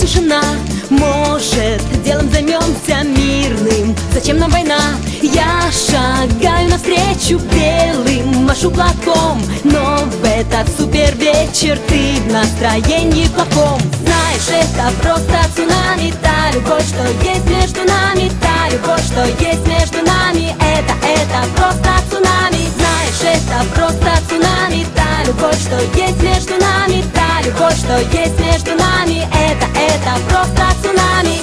тишина. Может, делом займемся мирным? Зачем нам война? Я шагаю навстречу белым, машу платком, но в этот супер вечер ты в настроении плохом. Знаешь, это просто цунами, та любовь, что есть между нами, та любовь, что есть между нами, это просто цунами. Знаешь, это просто цунами, та любовь, что есть между нами, та любовь, что есть между нами, это просто цунами.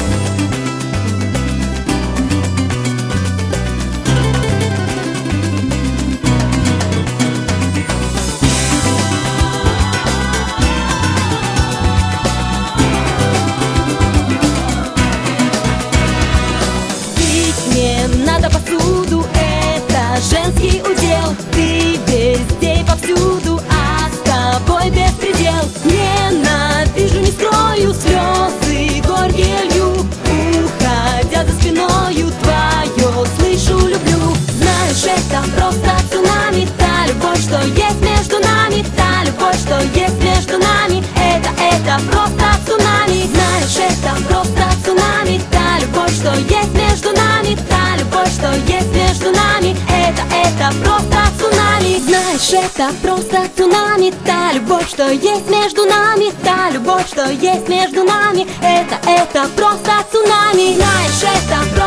Мне надо посуду, это женский удел. Ты везде и повсюду, а с тобой беспредел. Ненавижу, не скрою, слезы горькие лью, уходя за спиною твое слышу, люблю. Знаешь, это просто цунами, та любовь, что есть между нами, та любовь, что есть между нами, это просто цунами. Знаешь, это просто цунами, та любовь, что есть между нами, та любовь, что есть между нами, это просто цунами. Знаешь, это просто цунами, та любовь, что есть между нами, та любовь, что есть между нами, это просто цунами. Знаешь, это просто